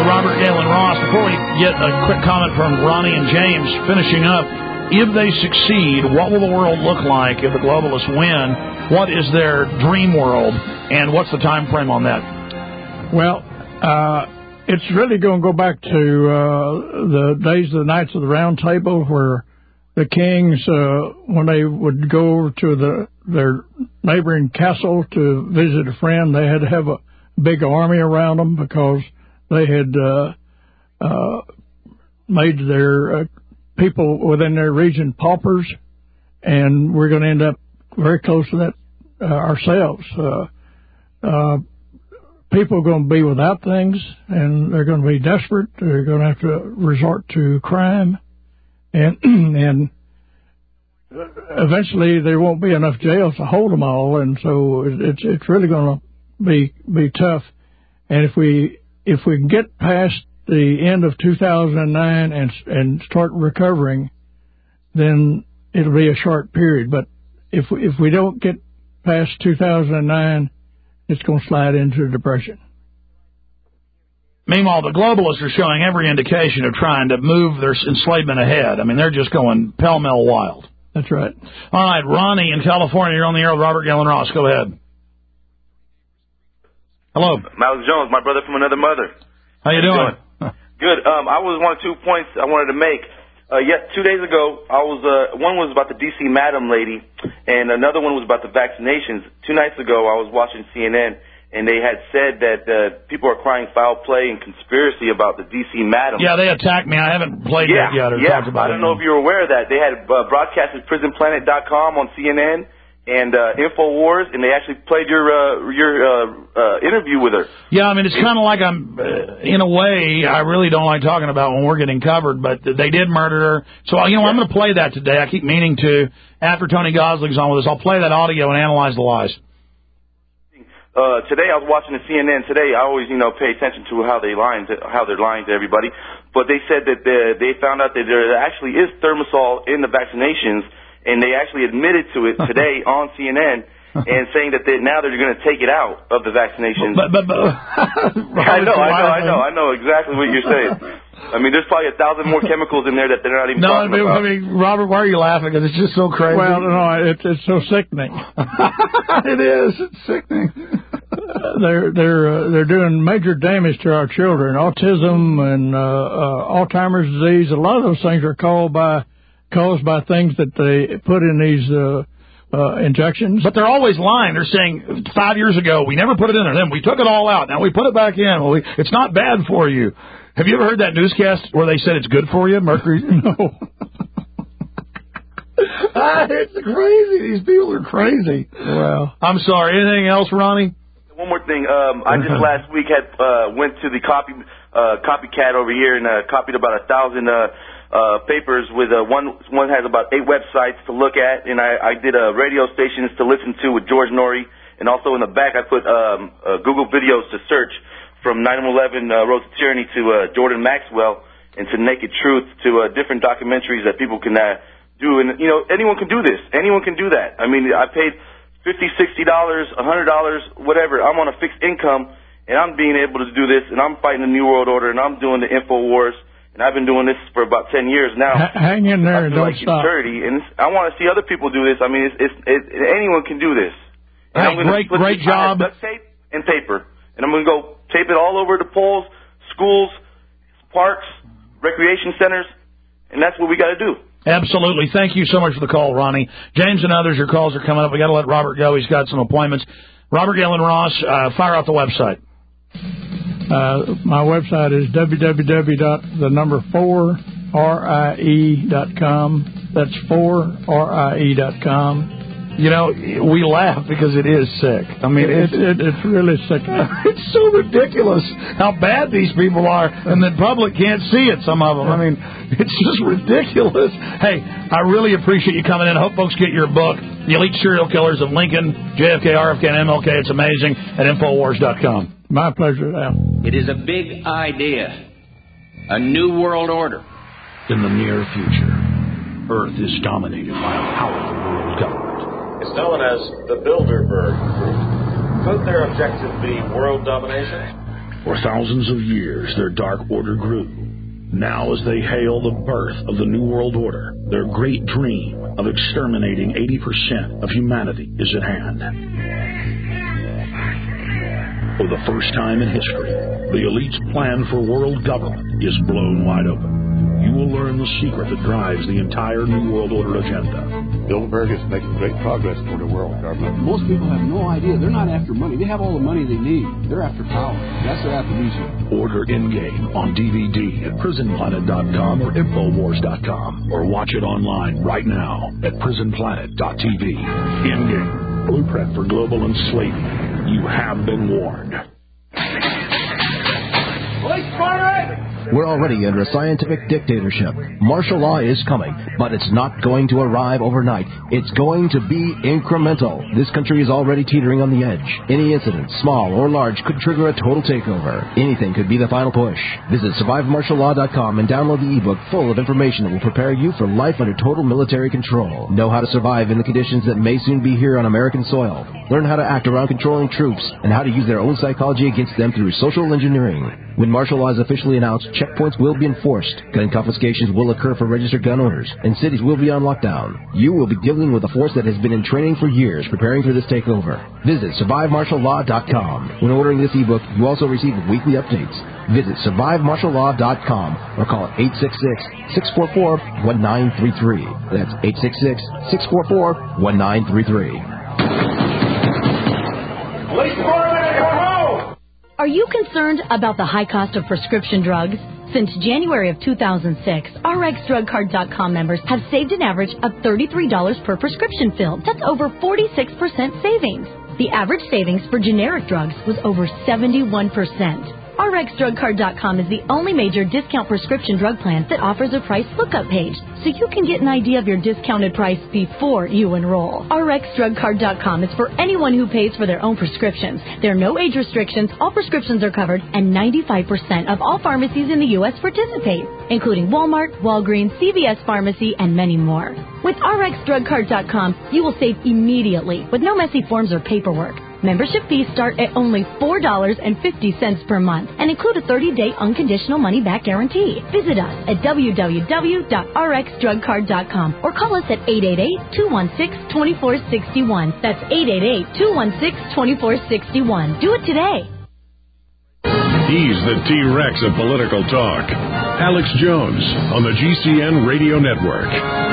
Robert Galen Ross. Before we get a quick comment from Ronnie and James, finishing up, if they succeed, what will the world look like if the globalists win? What is their dream world, and what's the time frame on that? Well, it's really going to go back to the days of the Knights of the Round Table, where the kings, when they would go over to their neighboring castle to visit a friend, they had to have a big army around them because they had made their people within their region paupers, and we're going to end up very close to that ourselves. People are going to be without things, and they're going to be desperate. They're going to have to resort to crime, and eventually there won't be enough jails to hold them all, and so it's really going to be tough. And if we can get past the end of 2009 and start recovering, then it'll be a short period. But if we don't get past 2009, it's going to slide into a depression. Meanwhile, the globalists are showing every indication of trying to move their enslavement ahead. I mean, they're just going pell-mell wild. That's right. All right, Ronnie in California, you're on the air with Robert Galen Ross. Go ahead. Hello. Alex Jones, my brother from another mother. How you doing? Good. I was one of 2 points I wanted to make. 2 days ago, one was about the D.C. Madam lady, and another one was about the vaccinations. 2 nights ago, I was watching CNN, and they had said that people are crying foul play and conspiracy about the D.C. Madam. Yeah, they attacked me. I haven't played that yet or talked about it. I don't know if you're aware of that. They had broadcasted PrisonPlanet.com on CNN and InfoWars, and they actually played your interview with her. Yeah, I mean, it's kind of like I'm, in a way, I really don't like talking about when we're getting covered, but they did murder her. So, I'm going to play that today. I keep meaning to. After Tony Gosling's on with us, I'll play that audio and analyze the lies. Today I was watching the CNN today. I always, pay attention to how they're lying to everybody. But they said that they found out that there actually is Thermosol in the vaccinations, and they actually admitted to it today on CNN and saying that now they're going to take it out of the vaccinations. But I know exactly what you're saying. I mean, there's probably 1,000 more chemicals in there that they're not even talking about. I mean, Robert, why are you laughing? Because it's just so crazy. Well, no, it's so sickening. It is. It's sickening. They're doing major damage to our children. Autism and Alzheimer's disease. A lot of those things are caused by things that they put in these injections. But they're always lying. They're saying 5 years ago we never put it in there. Then we took it all out. Now we put it back in. Well, it's not bad for you. Have you ever heard that newscast where they said it's good for you, mercury? No. It's crazy. These people are crazy. Wow. I'm sorry. Anything else, Ronnie? One more thing. I just last week went to the copycat over here and copied about 1,000 papers with one has about 8 websites to look at, and I did radio stations to listen to with George Norrie, and also in the back I put Google videos to search from 9/11 Road to Tyranny to Jordan Maxwell and to Naked Truth to different documentaries that people can do, and anyone can do this. Anyone can do that. I mean, I paid $50, $60, $100, whatever. I'm on a fixed income, and I'm being able to do this, and I'm fighting the New World Order, and I'm doing the InfoWars. And I've been doing this for about 10 years now. Hang in there and don't stop. And I want to see other people do this. I mean, anyone can do this. And hey, great job. Duct tape and paper. And I'm going to go tape it all over the poles, schools, parks, recreation centers, and that's what we got to do. Absolutely. Thank you so much for the call, Ronnie. James and others, your calls are coming up. We got to let Robert go. He's got some appointments. Robert Galen Ross, fire out the website. My website is www.4rie.com. That's 4rie.com. We laugh because it is sick. I mean, it's really sick. It's so ridiculous how bad these people are, and the public can't see it, some of them. I mean, it's just ridiculous. Hey, I really appreciate you coming in. I hope folks get your book, The Elite Serial Killers of Lincoln, JFK, RFK, and MLK. It's amazing at Infowars.com. My pleasure, Al. It is a big idea, a new world order. In the near future, Earth is dominated by a powerful world government. It's known as the Bilderberg Group. Could their objective be world domination? For thousands of years, their dark order grew. Now, as they hail the birth of the New World Order, their great dream of exterminating 80% of humanity is at hand. For the first time in history, the elite's plan for world government is blown wide open. You will learn the secret that drives the entire New World Order agenda. Bilderberg is making great progress toward a world government. Most people have no idea. They're not after money. They have all the money they need. They're after power. That's their aphrodisiac. Order In-Game on DVD at prisonplanet.com or Infowars.com, or watch it online right now at prisonplanet.tv. In-Game, blueprint for global enslavement. You have been warned. We're already under a scientific dictatorship. Martial law is coming, but it's not going to arrive overnight. It's going to be incremental. This country is already teetering on the edge. Any incident, small or large, could trigger a total takeover. Anything could be the final push. Visit SurviveMartialLaw.com and download the ebook full of information that will prepare you for life under total military control. Know how to survive in the conditions that may soon be here on American soil. Learn how to act around controlling troops and how to use their own psychology against them through social engineering. When martial law is officially announced, checkpoints will be enforced. Gun confiscations will occur for registered gun owners, and cities will be on lockdown. You will be dealing with a force that has been in training for years, preparing for this takeover. Visit SurviveMartialLaw.com. When ordering this ebook, you also receive weekly updates. Visit SurviveMartialLaw.com or call 866-644-1933. That's 866-644-1933. Are you concerned about the high cost of prescription drugs? Since January of 2006, RxDrugCard.com members have saved an average of $33 per prescription filled. That's over 46% savings. The average savings for generic drugs was over 71%. RxDrugCard.com is the only major discount prescription drug plan that offers a price lookup page, so you can get an idea of your discounted price before you enroll. RxDrugCard.com is for anyone who pays for their own prescriptions. There are no age restrictions, all prescriptions are covered, and 95% of all pharmacies in the U.S. participate, including Walmart, Walgreens, CVS Pharmacy, and many more. With RxDrugCard.com, you will save immediately with no messy forms or paperwork. Membership fees start at only $4.50 per month and include a 30-day unconditional money-back guarantee. Visit us at www.rxdrugcard.com or call us at 888-216-2461. That's 888-216-2461. Do it today. He's the T-Rex of political talk. Alex Jones on the GCN Radio Network.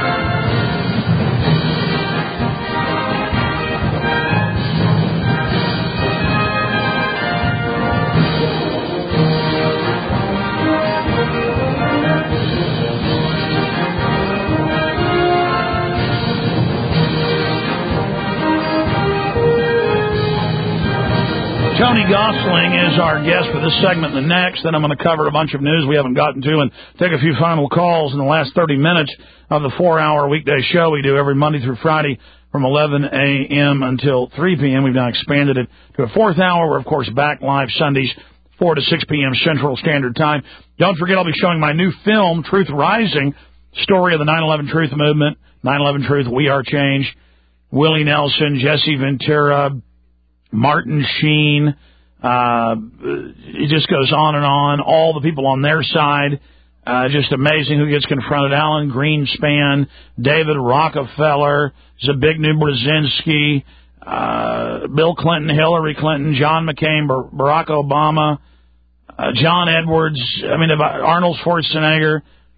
Tony Gosling is our guest for this segment and the next. Then I'm going to cover a bunch of news we haven't gotten to and take a few final calls in the last 30 minutes of the 4-hour weekday show we do every Monday through Friday from 11 a.m. until 3 p.m. We've now expanded it to a fourth hour. We're, of course, back live Sundays, 4 to 6 p.m. Central Standard Time. Don't forget, I'll be showing my new film, Truth Rising, story of the 9/11 Truth Movement, 9/11 Truth, We Are Change, Willie Nelson, Jesse Ventura, Martin Sheen, it just goes on and on. All the people on their side, just amazing who gets confronted. Alan Greenspan, David Rockefeller, Zbigniew Brzezinski, Bill Clinton, Hillary Clinton, John McCain, Barack Obama, John Edwards, Arnold Schwarzenegger,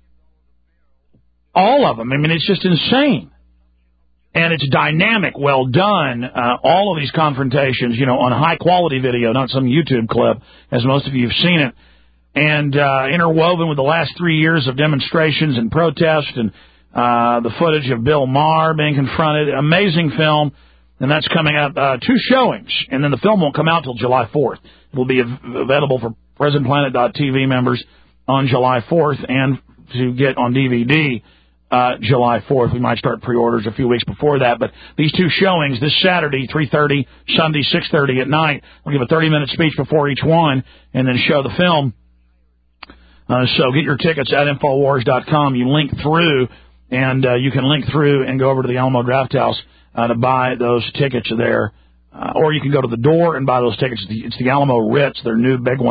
all of them. It's just insane. And it's dynamic, well done. All of these confrontations, on high-quality video, not some YouTube clip, as most of you have seen it. And interwoven with the last 3 years of demonstrations and protests and the footage of Bill Maher being confronted. Amazing film. And that's coming up. 2 showings. And then the film won't come out till July 4th. It will be available for PrisonPlanet.tv members on July 4th and to get on DVD July 4th. We might start pre-orders a few weeks before that, but these 2 showings, this Saturday, 3:30, Sunday, 6:30 at night, we'll give a 30-minute speech before each one and then show the film. So get your tickets at Infowars.com. You link through, and you can link through and go over to the Alamo Drafthouse to buy those tickets there. Or you can go to the door and buy those tickets. It's the Alamo Ritz, their new big one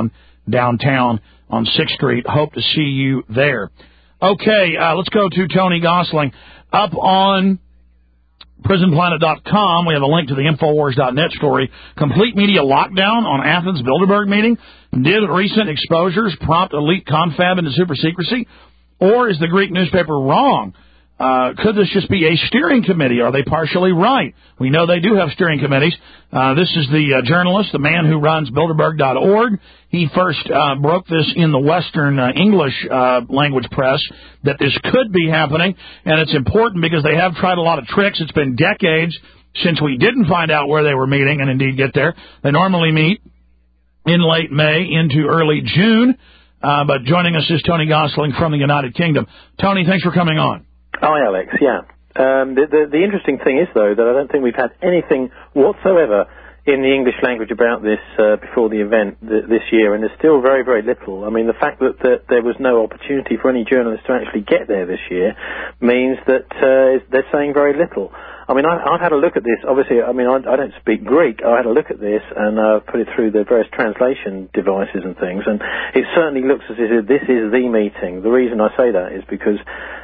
downtown on 6th Street. Hope to see you there. Okay, let's go to Tony Gosling. Up on PrisonPlanet.com, we have a link to the Infowars.net story. Complete media lockdown on Athens Bilderberg meeting. Did recent exposures prompt elite confab into super secrecy? Or is the Greek newspaper wrong? Could this just be a steering committee? Are they partially right? We know they do have steering committees. This is the journalist, the man who runs Bilderberg.org. He first broke this in the Western English language press that this could be happening, and it's important because they have tried a lot of tricks. It's been decades since we didn't find out where they were meeting and indeed get there. They normally meet in late May into early June, but joining us is Tony Gosling from the United Kingdom. Tony, thanks for coming on. Hi, Alex. Yeah. The interesting thing is, though, that I don't think we've had anything whatsoever in the English language about this before the event this year, and there's still very, very little. I mean, the fact that there was no opportunity for any journalists to actually get there this year means that they're saying very little. I mean, I've had a look at this. Obviously, I mean, I don't speak Greek. I had a look at this and put it through the various translation devices and things, and it certainly looks as if this is the meeting. The reason I say that is because,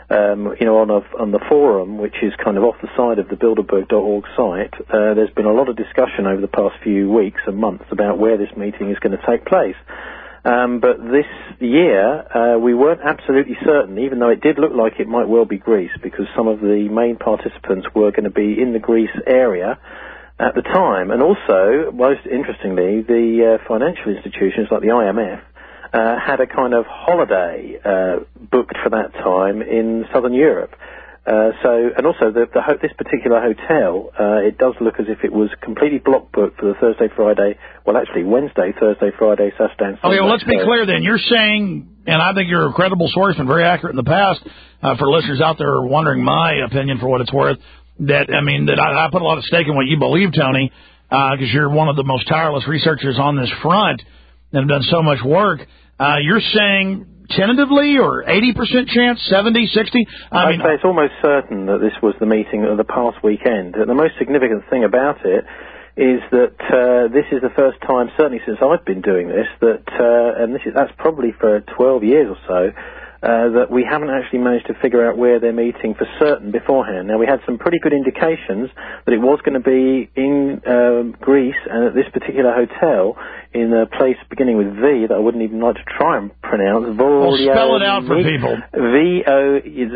on the forum, which is kind of off the side of the Bilderberg.org site, there's been a lot of discussion over the past few weeks and months about where this meeting is going to take place. But this year, we weren't absolutely certain, even though it did look like it might well be Greece, because some of the main participants were going to be in the Greece area at the time. And also, most interestingly, the financial institutions like the IMF had a kind of holiday booked for that time in southern Europe. And also this particular hotel, it does look as if it was completely block booked for the Wednesday, Thursday, Friday, Saturday, and Sunday. Okay, well, let's be clear then. You're saying, and I think you're a credible source and very accurate in the past, for listeners out there wondering my opinion for what it's worth, that I put a lot of stake in what you believe, Tony, because you're one of the most tireless researchers on this front and have done so much work. You're saying tentatively or 80% chance, 70, 60? I'd say it's almost certain that this was the meeting of the past weekend. And the most significant thing about it is that this is the first time, certainly since I've been doing this, that's probably for 12 years or so, that we haven't actually managed to figure out where they're meeting for certain beforehand. Now, we had some pretty good indications that it was going to be in Greece and at this particular hotel in a place beginning with V that I wouldn't even like to try and pronounce. Well, spell it out for people. It's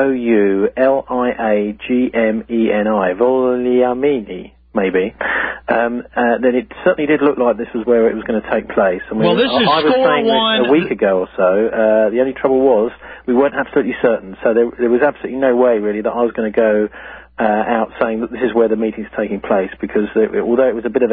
Vouliagmeni. Vouliamini. Maybe. Then it certainly did look like this was where it was going to take place. I mean, well, this is I was saying this a week ago or so. The only trouble was we weren't absolutely certain. So there was absolutely no way, really, that I was going to go out saying that this is where the meeting's taking place, because although it was a bit of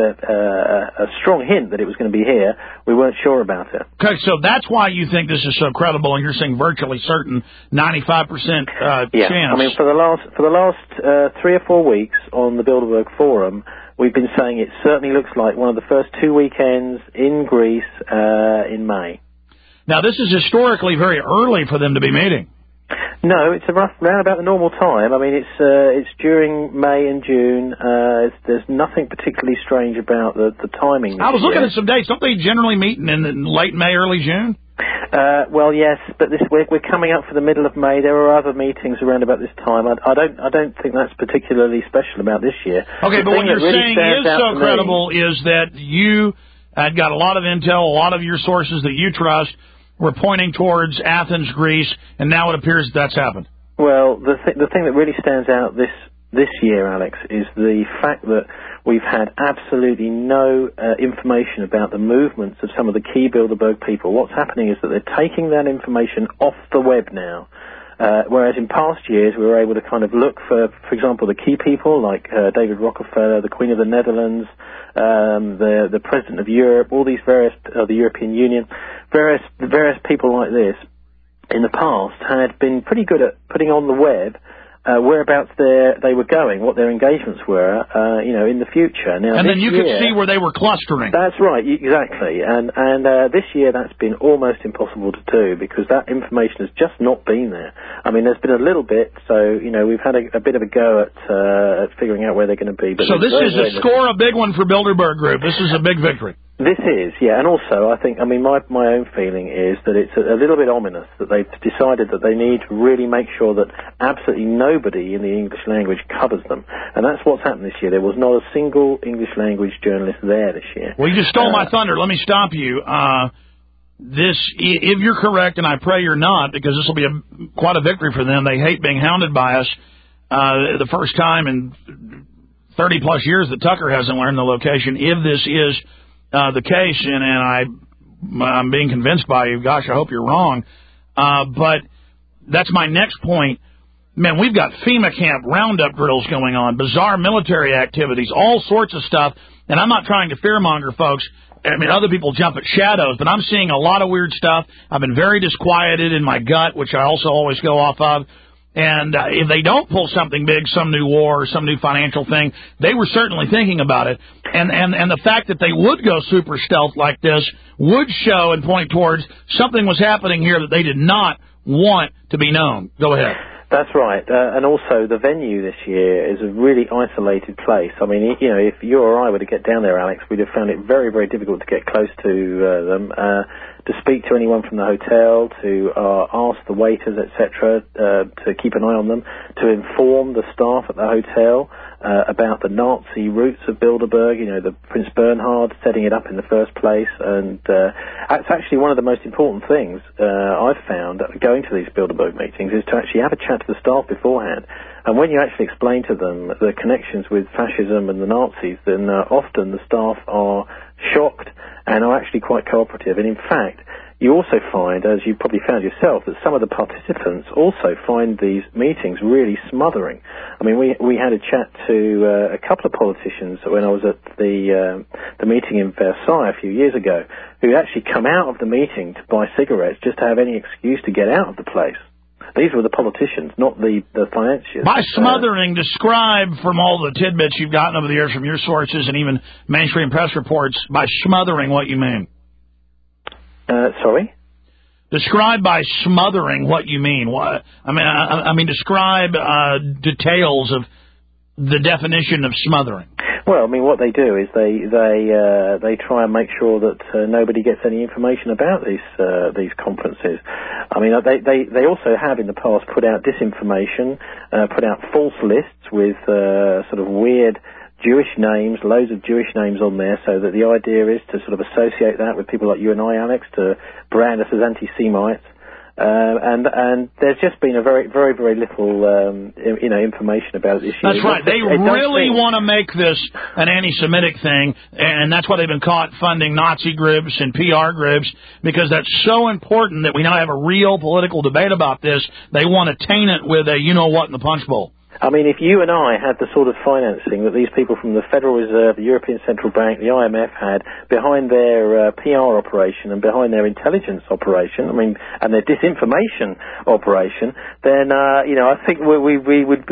a strong hint that it was going to be here, we weren't sure about it. Okay, so that's why you think this is so credible, and you're saying virtually certain, 95% yeah. chance. I mean, for the last 3 or 4 weeks on the Bilderberg forum, we've been saying it certainly looks like one of the first 2 weekends in Greece in May. Now, this is historically very early for them to be meeting. No, it's round about the normal time. I mean, it's during May and June. There's nothing particularly strange about the timing. I was looking at some dates. Don't they generally meet in late May, early June? Well, yes, but we're coming up for the middle of May. There are other meetings around about this time. I don't think that's particularly special about this year. Okay, but what you're saying is so credible is that you had got a lot of intel, a lot of your sources that you trust were pointing towards Athens, Greece, and now it appears that's happened. Well, the thing that really stands out this year, Alex, is the fact that we've had absolutely no information about the movements of some of the key Bilderberg people. What's happening is that they're taking that information off the web now. Whereas in past years we were able to kind of look for example, the key people like David Rockefeller, the Queen of the Netherlands, the President of Europe, all these various the European Union, various people like this in the past had been pretty good at putting on the web whereabouts they were going, what their engagements were, in the future. Now, and then you could see where they were clustering. That's right, exactly. And this year that's been almost impossible to do because that information has just not been there. I mean, there's been a little bit, so, we've had a bit of a go at figuring out where they're going to be. But so this is a big one for Bilderberg Group. This is a big victory. This is, yeah, and also I think, my own feeling is that it's a little bit ominous that they've decided that they need to really make sure that absolutely nobody in the English language covers them, and that's what's happened this year. There was not a single English language journalist there this year. Well, you just stole my thunder. Let me stop you. If you're correct, and I pray you're not, because this will be quite a victory for them. They hate being hounded by us. The first time in 30-plus years that Tucker hasn't learned the location. If this is the case, and I'm being convinced by you, gosh, I hope you're wrong. But that's my next point. Man, we've got FEMA camp roundup drills going on, bizarre military activities, all sorts of stuff. And I'm not trying to fearmonger, folks. I mean, other people jump at shadows, but I'm seeing a lot of weird stuff. I've been very disquieted in my gut, which I also always go off of. And if they don't pull something big, some new war or some new financial thing, they were certainly thinking about it. And the fact that they would go super stealth like this would show and point towards something was happening here that they did not want to be known. Go ahead. That's right. And also the venue this year is a really isolated place. I mean, if you or I were to get down there, Alex, we'd have found it very, very difficult to get close to them. To speak to anyone from the hotel, to ask the waiters, etc., to keep an eye on them, to inform the staff at the hotel about the Nazi roots of Bilderberg, the Prince Bernhard setting it up in the first place. And it's actually one of the most important things I've found going to these Bilderberg meetings is to actually have a chat to the staff beforehand. And when you actually explain to them the connections with fascism and the Nazis, then often the staff are shocked and are actually quite cooperative. And in fact, you also find, as you probably found yourself, that some of the participants also find these meetings really smothering. I mean, we had a chat to a couple of politicians when I was at the meeting in Versailles a few years ago, who actually come out of the meeting to buy cigarettes just to have any excuse to get out of the place. These were the politicians, not the financiers. By smothering, describe from all the tidbits you've gotten over the years from your sources and even mainstream press reports, by smothering what you mean. Sorry? Describe by smothering what you mean. What? I mean, describe details of the definition of smothering. Well, I mean, what they do is they try and make sure that nobody gets any information about these conferences. I mean, they also have in the past put out disinformation, put out false lists with sort of weird Jewish names, loads of Jewish names on there, so that the idea is to sort of associate that with people like you and I, Alex, to brand us as anti-Semites. And there's just been a very, very, very little, information about it this year. That's right. They really want to make this an anti-Semitic thing, and that's why they've been caught funding Nazi groups and PR groups, because that's so important that we now have a real political debate about this. They want to taint it with a you-know-what in the punch bowl. I mean, if you and I had the sort of financing that these people from the Federal Reserve, the European Central Bank, the IMF had behind their PR operation and behind their intelligence operation, I mean, and their disinformation operation, then I think we would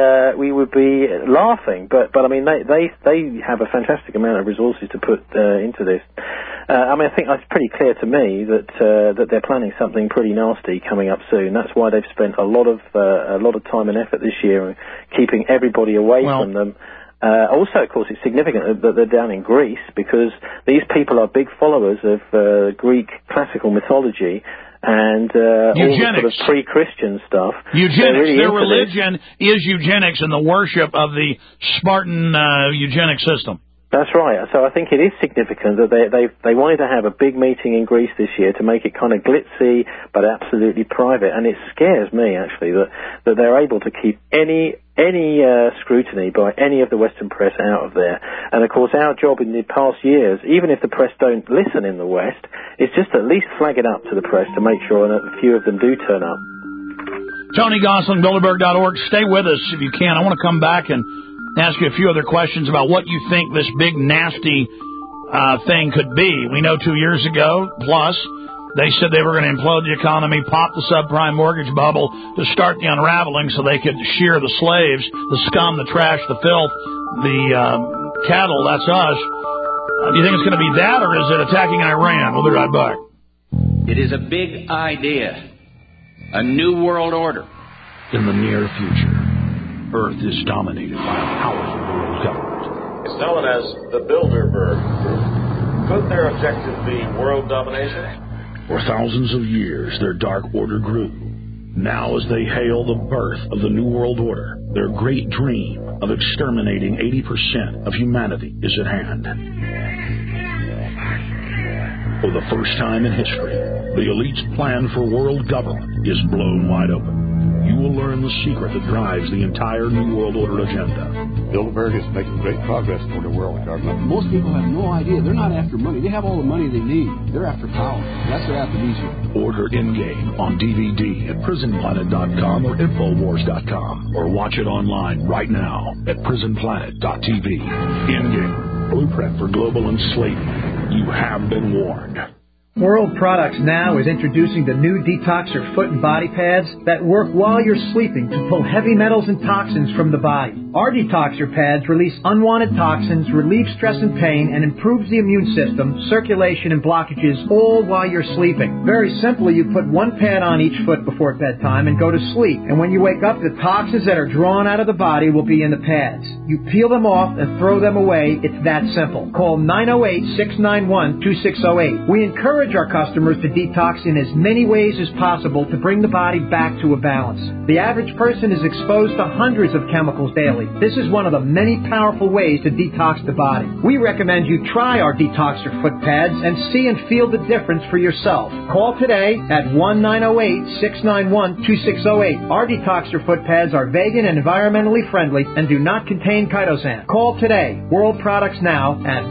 be laughing. But I mean, they have a fantastic amount of resources to put into this. I mean, I think that's pretty clear to me that they're planning something pretty nasty coming up soon. That's why they've spent a lot of time and effort this year keeping everybody away from them. Also, of course, it's significant that they're down in Greece, because these people are big followers of Greek classical mythology and all the sort of pre-Christian stuff. Eugenics. Their religion is eugenics and the worship of the Spartan eugenic system. That's right. So I think it is significant that they wanted to have a big meeting in Greece this year to make it kind of glitzy but absolutely private. And it scares me, actually, that they're able to keep any scrutiny by any of the Western press out of there. And, of course, our job in the past years, even if the press don't listen in the West, is just at least flag it up to the press to make sure that a few of them do turn up. Tony Gosling, Bilderberg.org. Stay with us if you can. I want to come back and ask you a few other questions about what you think this big, nasty thing could be. We know 2 years ago, plus, they said they were going to implode the economy, pop the subprime mortgage bubble to start the unraveling so they could shear the slaves, the scum, the trash, the filth, the cattle, that's us. Do you think it's going to be that, or is it attacking Iran? We'll be right back. It is a big idea, a new world order. In the near future, Earth is dominated by a powerful world government. It's known as the Bilderberg Group. Could their objective be world domination? For thousands of years, their dark order grew. Now, as they hail the birth of the New World Order, their great dream of exterminating 80% of humanity is at hand. For the first time in history, the elite's plan for world government is blown wide open. You will learn the secret that drives the entire New World Order agenda. Bilderberg is making great progress toward a world government. Most people have no idea. They're not after money. They have all the money they need. They're after power. That's their amnesia. Order In-Game on DVD at PrisonPlanet.com or Infowars.com, or watch it online right now at PrisonPlanet.tv. In-Game, blueprint for global enslavement. You have been warned. World Products Now is introducing the new Detoxer foot and body pads that work while you're sleeping to pull heavy metals and toxins from the body. Our Detoxer pads release unwanted toxins, relieve stress and pain, and improves the immune system, circulation, and blockages, all while you're sleeping. Very simply, you put one pad on each foot before bedtime and go to sleep. And when you wake up, the toxins that are drawn out of the body will be in the pads. You peel them off and throw them away. It's that simple. Call 908-691-2608. We encourage our customers to detox in as many ways as possible to bring the body back to a balance. The average person is exposed to hundreds of chemicals daily. This is one of the many powerful ways to detox the body. We recommend you try our Detoxer foot pads and see and feel the difference for yourself. Call today at 1-908-691-2608. Our Detoxer foot pads are vegan and environmentally friendly and do not contain chitosan. Call today. World Products Now at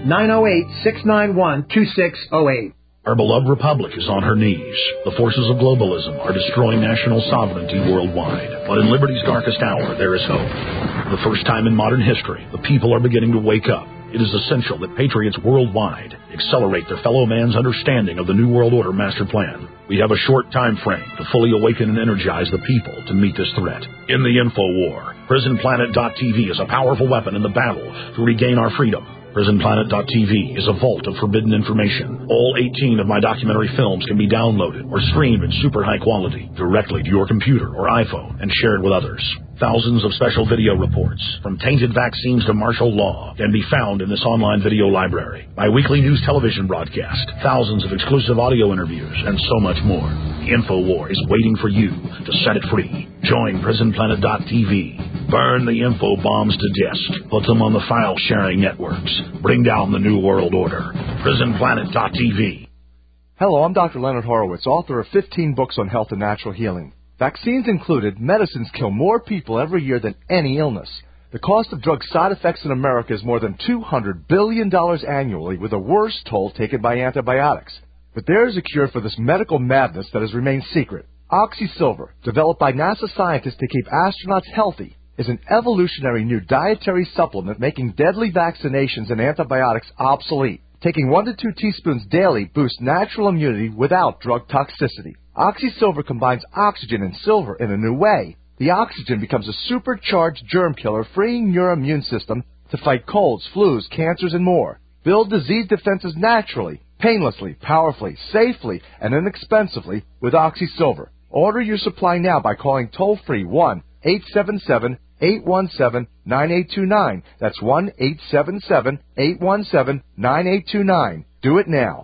1-908-691-2608. Our beloved republic is on her knees. The forces of globalism are destroying national sovereignty worldwide. But in liberty's darkest hour, there is hope. For the first time in modern history, the people are beginning to wake up. It is essential that patriots worldwide accelerate their fellow man's understanding of the New World Order master plan. We have a short time frame to fully awaken and energize the people to meet this threat. In the info war, PrisonPlanet.tv is a powerful weapon in the battle to regain our freedom. PrisonPlanet.tv is a vault of forbidden information. All 18 of my documentary films can be downloaded or streamed in super high quality directly to your computer or iPhone and shared with others. Thousands of special video reports, from tainted vaccines to martial law, can be found in this online video library. My weekly news television broadcast, thousands of exclusive audio interviews, and so much more. The InfoWar is waiting for you to set it free. Join PrisonPlanet.tv. Burn the info bombs to disk. Put them on the file-sharing networks. Bring down the New World Order. PrisonPlanet.tv. Hello, I'm Dr. Leonard Horowitz, author of 15 books on health and natural healing. Vaccines included, medicines kill more people every year than any illness. The cost of drug side effects in America is more than $200 billion annually, with the worst toll taken by antibiotics. But there is a cure for this medical madness that has remained secret. OxySilver, developed by NASA scientists to keep astronauts healthy, is an evolutionary new dietary supplement making deadly vaccinations and antibiotics obsolete. Taking 1 to 2 teaspoons daily boosts natural immunity without drug toxicity. OxySilver combines oxygen and silver in a new way. The oxygen becomes a supercharged germ killer, freeing your immune system to fight colds, flus, cancers, and more. Build disease defenses naturally, painlessly, powerfully, safely, and inexpensively with OxySilver. Order your supply now by calling toll-free 1-877-817-9829. That's 1-877-817-9829. Do it now.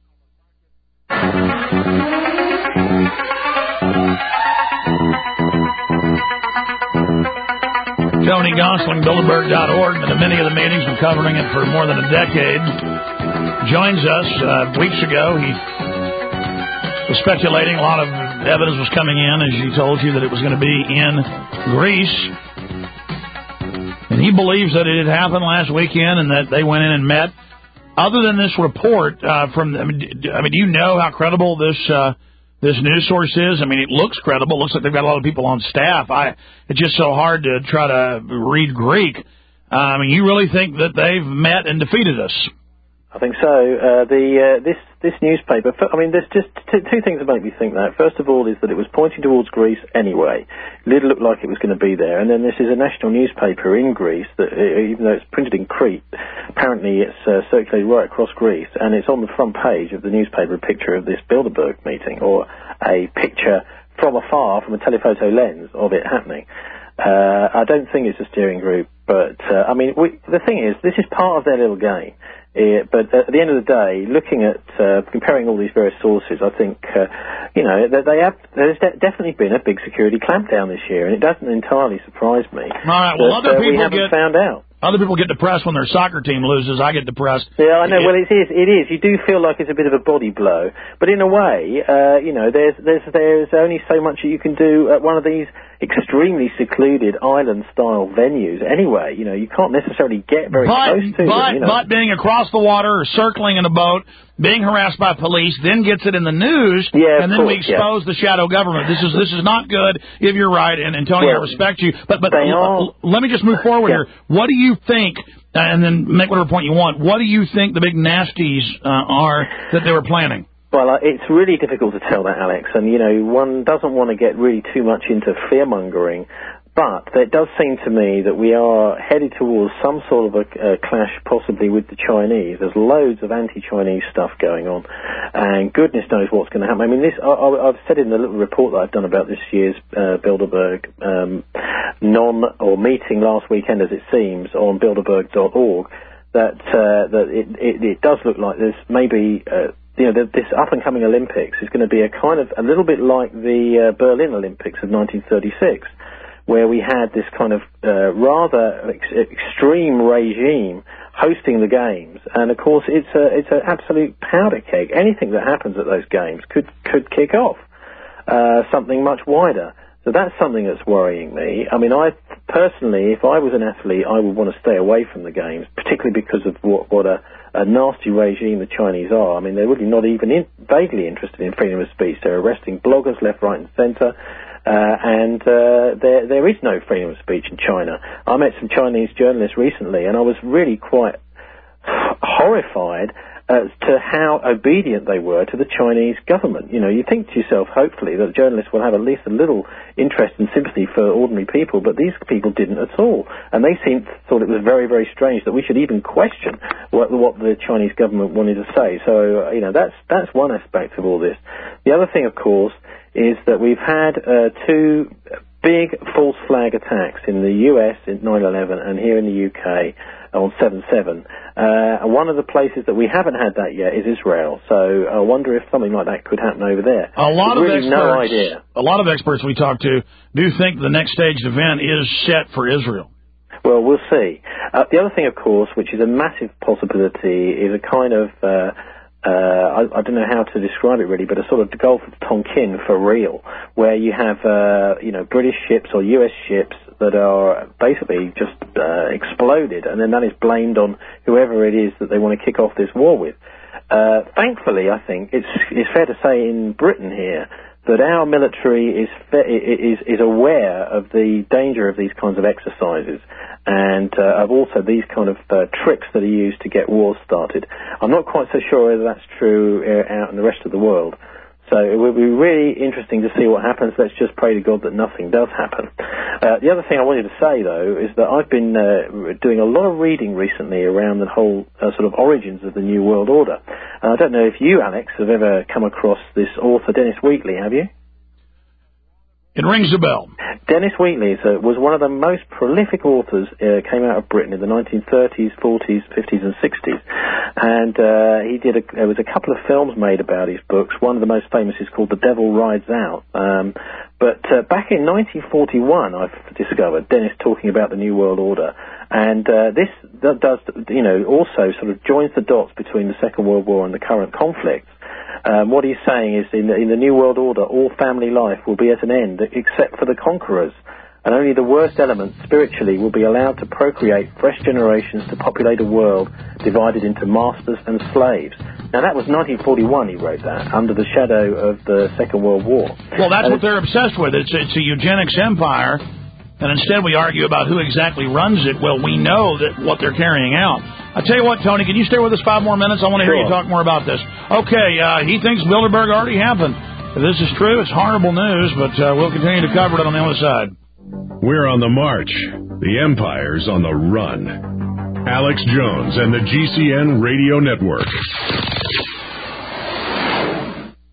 Tony Gosling, Bilderberg.org, and at many of the meetings, been covering it for more than a decade, joins us. Weeks ago, he was speculating. A lot of evidence was coming in, as he told you, that it was going to be in Greece. And he believes that it had happened last weekend and that they went in and met. Other than this report, do you know how credible this news source is? I mean, it looks credible. It looks like they've got a lot of people on staff. It's just so hard to try to read Greek. You really think that they've met and defeated us? I think so. This newspaper, there's just two things that make me think that. First of all is that it was pointing towards Greece anyway. It did look like it was going to be there. And then this is a national newspaper in Greece that, even though it's printed in Crete, apparently it's circulated right across Greece. And it's on the front page of the newspaper, a picture of this Bilderberg meeting, or a picture from afar, from a telephoto lens of it happening. I don't think it's a steering group, but, the thing is, this is part of their little game. But at the end of the day, looking at comparing all these various sources, I think there's definitely been a big security clampdown this year, and it doesn't entirely surprise me. All right, well, other people we haven't found out. Other people get depressed when their soccer team loses. I get depressed. Yeah, I know. Well, it is. You do feel like it's a bit of a body blow, but in a way, there's only so much that you can do at one of these extremely secluded island-style venues. Anyway, you can't necessarily get very close to them. But being across the water or circling in a boat, being harassed by police, then gets it in the news, and then we expose the shadow government. This is not good. If you're right, and Tony, I respect you, but let me just move forward here. What do you think? And then make whatever point you want. What do you think the big nasties are that they were planning? Well, it's really difficult to tell that, Alex, and, one doesn't want to get really too much into fear-mongering, but it does seem to me that we are headed towards some sort of a clash possibly with the Chinese. There's loads of anti-Chinese stuff going on, and goodness knows what's going to happen. I mean, I've said in the little report that I've done about this year's Bilderberg meeting last weekend, as it seems, on Bilderberg.org, that it does look like there's maybe... this up-and-coming Olympics is going to be a little bit like the Berlin Olympics of 1936, where we had this kind of rather extreme regime hosting the games, and of course it's an absolute powder keg. Anything that happens at those games could kick off something much wider. So that's something that's worrying me. I mean, I personally, if I was an athlete, I would want to stay away from the games, particularly because of what a nasty regime the Chinese are. I mean, they're really not even vaguely interested in freedom of speech. They're arresting bloggers left, right, and centre. And there is no freedom of speech in China. I met some Chinese journalists recently, and I was really quite horrified as to how obedient they were to the Chinese government. You think to yourself, hopefully, that journalists will have at least a little interest and sympathy for ordinary people, but these people didn't at all. And they thought it was very, very strange that we should even question what the Chinese government wanted to say. So, that's one aspect of all this. The other thing, of course, is that we've had two big false flag attacks in the US in 9/11 and here in the UK on 7/7. One of the places that we haven't had that yet is Israel. So I wonder if something like that could happen over there. A lot of experts we talk to do think the next staged event is set for Israel. Well, we'll see. The other thing, of course, which is a massive possibility, is a kind of I don't know how to describe it really, but a sort of the Gulf of Tonkin for real, where you have British ships or US ships that are basically just exploded, and then that is blamed on whoever it is that they want to kick off this war with. Thankfully, I think it's fair to say in Britain here that our military is aware of the danger of these kinds of exercises and of also these kind of tricks that are used to get wars started. I'm not quite so sure whether that's true out in the rest of the world. So it will be really interesting to see what happens. Let's just pray to God that nothing does happen. The other thing I wanted to say, though, is that I've been doing a lot of reading recently around the whole sort of origins of the New World Order. And I don't know if you, Alex, have ever come across this author, Dennis Wheatley, have you? It rings a bell. Dennis Wheatley was one of the most prolific authors, came out of Britain in the 1930s, 40s, 50s and 60s. And there was a couple of films made about his books. One of the most famous is called The Devil Rides Out. But back in 1941, I've discovered Dennis talking about the New World Order. And this does, also sort of joins the dots between the Second World War and the current conflicts. What he's saying is in the New World Order, all family life will be at an end except for the conquerors, and only the worst elements spiritually will be allowed to procreate fresh generations to populate a world divided into masters and slaves. Now, that was 1941 he wrote that, under the shadow of the Second World War. Well, that's what they're obsessed with. It's a eugenics empire, and instead we argue about who exactly runs it. Well, we know that what they're carrying out. I tell you what, Tony, can you stay with us 5 more minutes? I want to hear you talk more about this. Okay, he thinks Bilderberg already happened. If this is true, it's horrible news, but we'll continue to cover it on the other side. We're on the march. The empire's on the run. Alex Jones and the GCN Radio Network.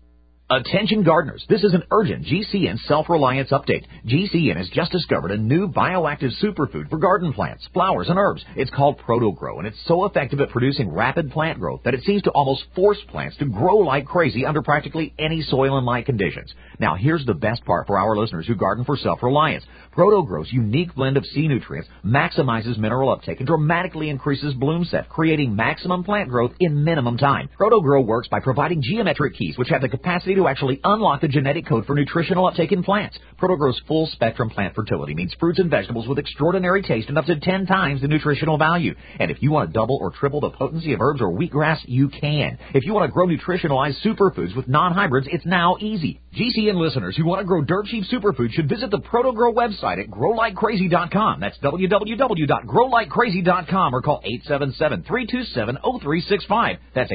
Attention gardeners, this is an urgent GCN self-reliance update. GCN has just discovered a new bioactive superfood for garden plants, flowers, and herbs. It's called ProtoGrow, and it's so effective at producing rapid plant growth that it seems to almost force plants to grow like crazy under practically any soil and light conditions. Now, here's the best part for our listeners who garden for self-reliance. ProtoGrow's unique blend of sea nutrients maximizes mineral uptake and dramatically increases bloom set, creating maximum plant growth in minimum time. ProtoGrow works by providing geometric keys which have the capacity to actually unlock the genetic code for nutritional uptake in plants. ProtoGrow's full-spectrum plant fertility means fruits and vegetables with extraordinary taste and up to 10 times the nutritional value. And if you want to double or triple the potency of herbs or wheatgrass, you can. If you want to grow nutritionalized superfoods with non-hybrids, it's now easy. GCN listeners who want to grow dirt-cheap superfoods should visit the ProtoGrow website at growlikecrazy.com. That's www.growlikecrazy.com or call 877-327-0365. That's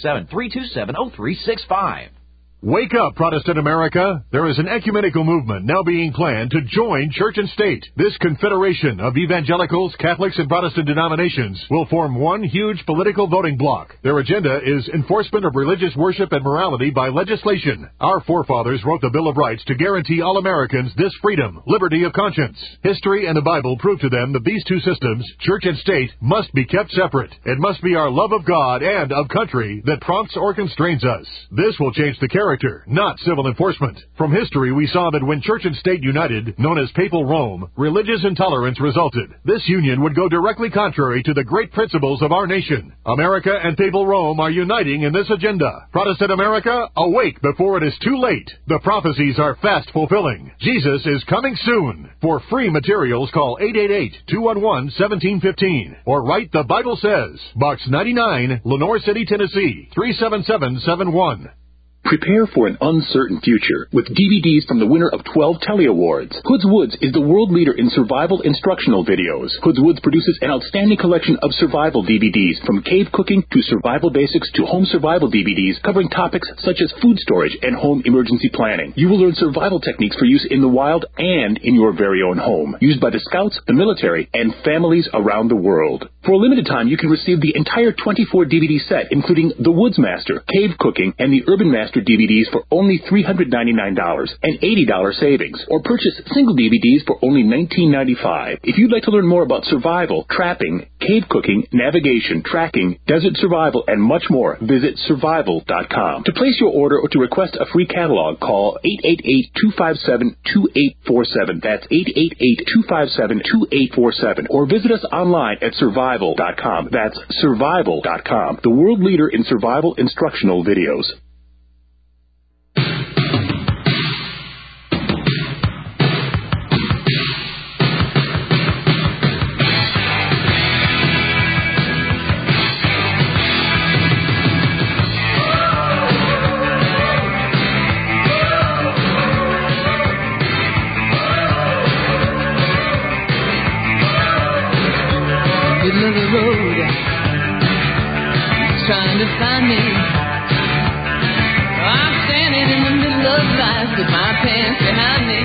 877-327-0365. Wake up, Protestant America. There is an ecumenical movement now being planned to join church and state. This confederation of evangelicals, Catholics, and Protestant denominations will form one huge political voting bloc. Their agenda is enforcement of religious worship and morality by legislation. Our forefathers wrote the Bill of Rights to guarantee all Americans this freedom, liberty of conscience. History and the Bible prove to them that these two systems, church and state, must be kept separate. It must be our love of God and of country that prompts or constrains us. This will change the character, not civil enforcement. From history, we saw that when church and state united, known as Papal Rome, religious intolerance resulted. This union would go directly contrary to the great principles of our nation. America and Papal Rome are uniting in this agenda. Protestant America, awake before it is too late. The prophecies are fast fulfilling. Jesus is coming soon. For free materials, call 888-211-1715 or write The Bible Says, Box 99, Lenore City, Tennessee, 37771. Prepare for an uncertain future with DVDs from the winner of 12 Telly Awards. Hoods Woods is the world leader in survival instructional videos. Hoods Woods produces an outstanding collection of survival DVDs, from cave cooking to survival basics to home survival DVDs, covering topics such as food storage and home emergency planning. You will learn survival techniques for use in the wild and in your very own home, used by the Scouts, the military, and families around the world. For a limited time, you can receive the entire 24 DVD set, including The Woods Master, Cave Cooking, and the Urban Master DVDs for only $399, an $80 savings, or purchase single DVDs for only $19.95. If you'd like to learn more about survival, trapping, cave cooking, navigation, tracking, desert survival, and much more, visit survival.com. To place your order or to request a free catalog, call 888-257-2847. That's 888-257-2847. Or visit us online at survival.com. That's survival.com, the world leader in survival instructional videos. Middle of the road, trying to find me. I'm standing in the middle of life with my pants behind me.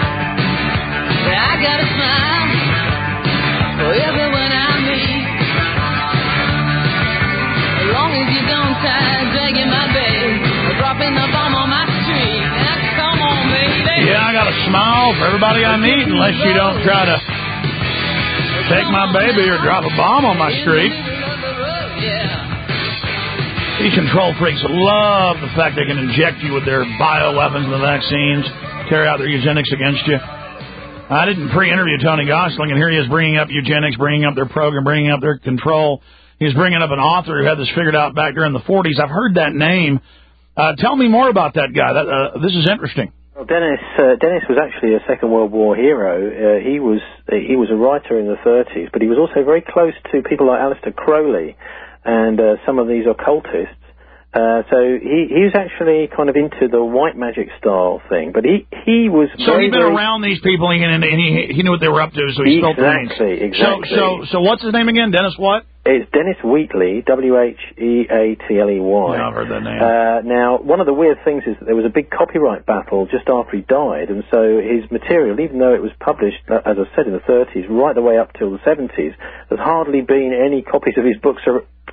I got a smile for everyone I meet. As long as you don't try dragging my bag or dropping the bomb on my street. Now, come on, baby. Yeah, I got a smile for everybody I meet, unless you don't try to take my baby or drop a bomb on my street. These control freaks love the fact they can inject you with their bioweapons and the vaccines, carry out their eugenics against you. I didn't pre-interview Tony Gosling, and here he is bringing up eugenics, bringing up their program, bringing up their control. He's bringing up an author who had this figured out back during the 40s. I've heard that name. Tell me more about that guy. This is interesting. Well, Dennis was actually a Second World War hero. He was a writer in the 30s, but he was also very close to people like Aleister Crowley and some of these occultists. So he was actually kind of into the white magic style thing, but he was. So he'd been around these people, and he knew what they were up to, so he spoke to them. Exactly. So what's his name again? Dennis what? It's Dennis Wheatley, W-H-E-A-T-L-E-Y. Yeah, I've heard that name. Now, one of the weird things is that there was a big copyright battle just after he died, and so his material, even though it was published, as I said, in the 30s, right the way up till the 70s, there's hardly been any copies of his books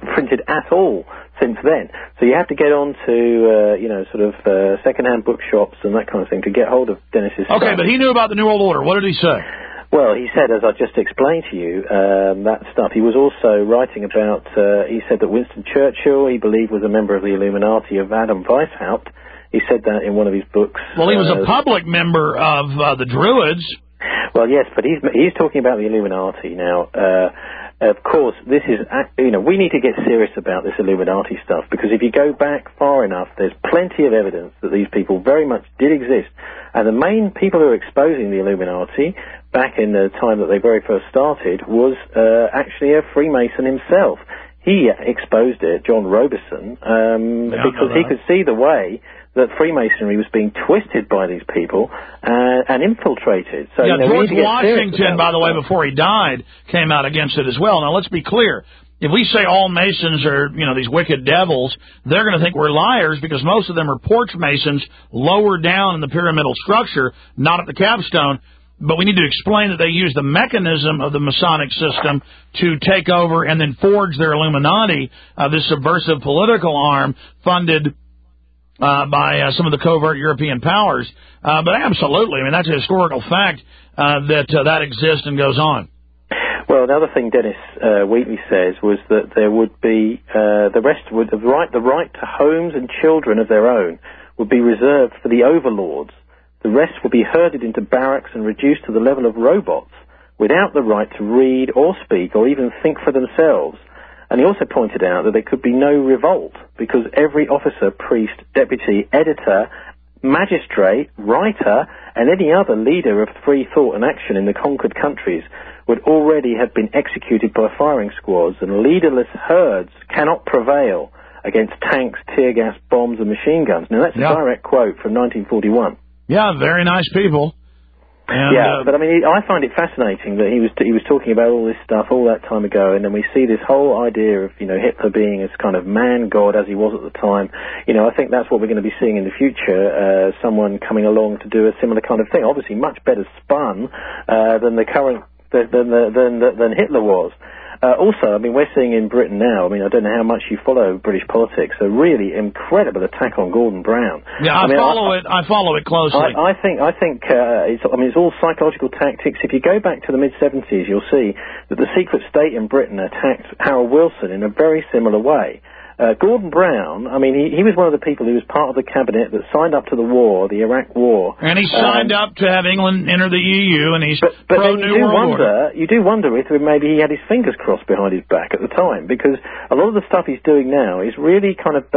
printed at all since then. So you have to get on to, second-hand bookshops and that kind of thing to get hold of Dennis's stuff. Okay, but he knew about the New World Order. What did he say? Well, he said, as I just explained to you, that stuff. He was also writing about, he said that Winston Churchill, he believed, was a member of the Illuminati of Adam Weishaupt. He said that in one of his books. Well, he was a public member of the Druids. Well, yes, but he's talking about the Illuminati now. Of course, this is, we need to get serious about this Illuminati stuff, because if you go back far enough, there's plenty of evidence that these people very much did exist. And the main people who were exposing the Illuminati back in the time that they very first started was actually a Freemason himself. He exposed it, John Robeson, because he could see the way that Freemasonry was being twisted by these people and infiltrated. So, George Washington, by the way, before he died, came out against it as well. Now, let's be clear. If we say all Masons are, these wicked devils, they're going to think we're liars, because most of them are porch Masons lower down in the pyramidal structure, not at the capstone. But we need to explain that they use the mechanism of the Masonic system to take over and then forge their Illuminati, this subversive political arm funded by some of the covert European powers. But absolutely, that's a historical fact that exists and goes on. Well, another thing Dennis Wheatley says was that there would be the right to homes and children of their own would be reserved for the overlords. The rest will be herded into barracks and reduced to the level of robots, without the right to read or speak or even think for themselves. And he also pointed out that there could be no revolt, because every officer, priest, deputy, editor, magistrate, writer, and any other leader of free thought and action in the conquered countries would already have been executed by firing squads, and leaderless herds cannot prevail against tanks, tear gas, bombs, and machine guns. Now, that's a direct quote from 1941. Yeah, very nice people. And, but I find it fascinating that he was talking about all this stuff all that time ago, and then we see this whole idea of Hitler being this kind of man god as he was at the time. I think that's what we're going to be seeing in the future. Someone coming along to do a similar kind of thing, obviously much better spun than the current than Hitler was. Also, we're seeing in Britain now, I don't know how much you follow British politics, a really incredible attack on Gordon Brown. Yeah, I follow it closely. I think it's all psychological tactics. If you go back to the mid-70s, you'll see that the secret state in Britain attacked Harold Wilson in a very similar way. Gordon Brown, he was one of the people who was part of the cabinet that signed up to the war, the Iraq War. And he signed up to have England enter the EU, and he's pro-New World Order. You do wonder if maybe he had his fingers crossed behind his back at the time, because a lot of the stuff he's doing now is really kind of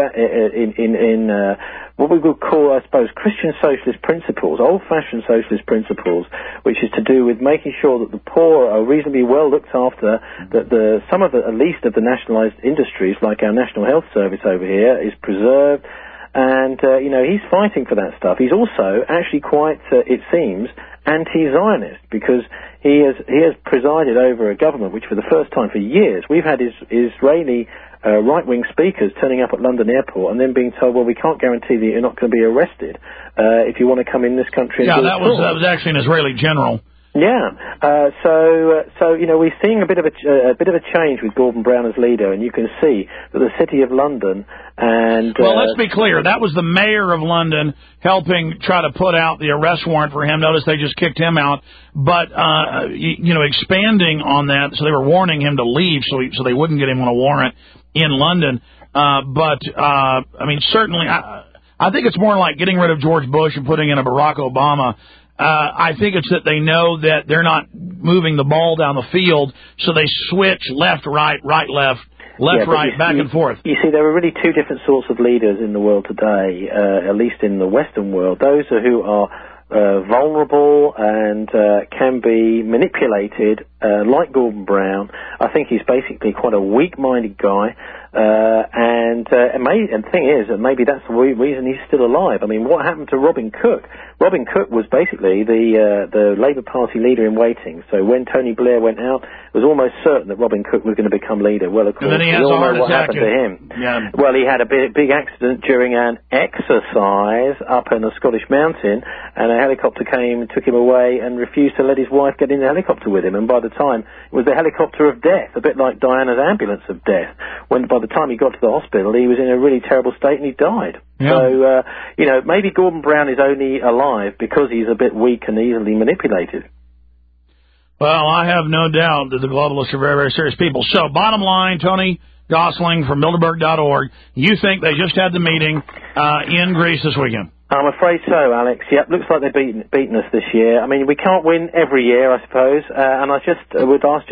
in what we would call, I suppose, Christian socialist principles, old-fashioned socialist principles, which is to do with making sure that the poor are reasonably well looked after, that some of the, at least of the nationalised industries, like our National Health Service over here, is preserved. And, he's fighting for that stuff. He's also actually quite, it seems, anti-Zionist, because he has presided over a government which, for the first time for years, we've had Israeli right-wing speakers turning up at London Airport and then being told, well, we can't guarantee that you're not going to be arrested if you want to come in this country. Yeah, that was actually an Israeli general. Yeah, so we're seeing a bit of a change with Gordon Brown as leader, and you can see that the City of London and well, let's be clear, that was the mayor of London helping try to put out the arrest warrant for him. Notice they just kicked him out, but expanding on that, so they were warning him to leave, so they wouldn't get him on a warrant in London. Certainly, I think it's more like getting rid of George Bush and putting in a Barack Obama. I think it's that they know that they're not moving the ball down the field, so they switch left, right, right, left, right, back and forth. You see, there are really two different sorts of leaders in the world today, at least in the Western world. Those who are vulnerable and can be manipulated, like Gordon Brown. I think he's basically quite a weak-minded guy. And the thing is, that maybe that's the reason he's still alive. I mean, what happened to Robin Cook? Robin Cook was basically the Labour Party leader in waiting. So when Tony Blair went out, it was almost certain that Robin Cook was going to become leader. Well, of course, and then he we has all a heart know what attack. happened to him. Yeah. Well, he had a big accident during an exercise up in a Scottish mountain, and a helicopter came, took him away, and refused to let his wife get in the helicopter with him. And by the time, it was the helicopter of death, a bit like Diana's ambulance of death. When by the time he got to the hospital, he was in a really terrible state and he died. Yeah. So, maybe Gordon Brown is only alive because he's a bit weak and easily manipulated. Well, I have no doubt that the globalists are very, very serious people. So, bottom line, Tony Gosling from Bilderberg.org, you think they just had the meeting in Greece this weekend? I'm afraid so, Alex. Yep, looks like they've beaten us this year. I mean, we can't win every year, I suppose. And I just would ask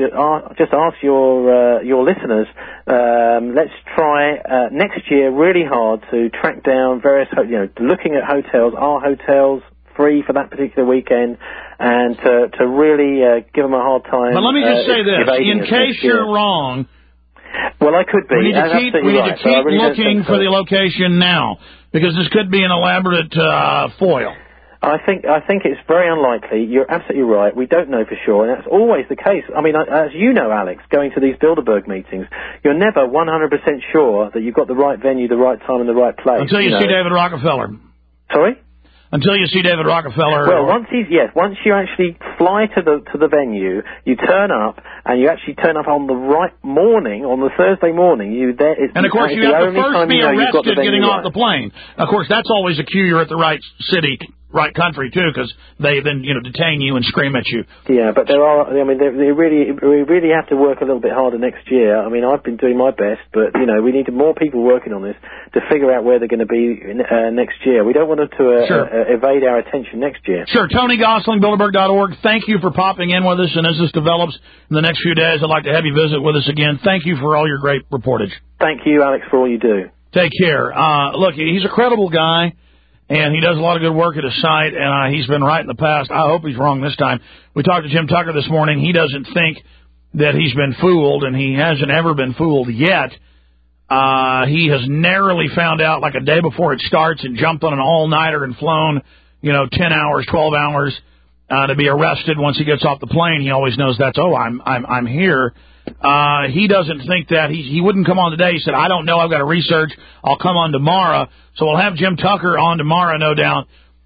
your listeners, let's try next year really hard to track down various, looking at hotels. Are hotels free for that particular weekend? And to really give them a hard time. But let me just say this, in case you're wrong. Well, I could be. We need to keep looking for the location now, because this could be an elaborate foil. I think it's very unlikely. You're absolutely right. We don't know for sure, and that's always the case. I mean, as you know, Alex, going to these Bilderberg meetings, you're never 100% sure that you've got the right venue, the right time, and the right place. Until you see David Rockefeller. Sorry? Until you see David Rockefeller. Well, once you actually fly to the venue, you turn up, and you actually turn up on the right morning, on the Thursday morning. And of course, you have to first be arrested getting off the plane. Of course, that's always a cue you're at the right city, right country too, because they then detain you and scream at you. Yeah, but we really have to work a little bit harder next year. I mean, I've been doing my best, but we need more people working on this to figure out where they're going to be next year. We don't want them to evade our attention next year. Sure. Tony Gosling, Bilderberg.org. Thank you for popping in with us, and as this develops in the next few days, I'd like to have you visit with us again. Thank you for all your great reportage. Thank you, Alex, for all you do. Take care. Look, he's a credible guy, and he does a lot of good work at his site, and he's been right in the past. I hope he's wrong this time. We talked to Jim Tucker this morning. He doesn't think that he's been fooled, and he hasn't ever been fooled yet. He has narrowly found out like a day before it starts and jumped on an all-nighter and flown, 10 hours, 12 hours to be arrested once he gets off the plane. He always knows that's, I'm here. He doesn't think that. He wouldn't come on today. He said, I don't know. I've got to research. I'll come on tomorrow. So we'll have Jim Tucker on tomorrow, no doubt.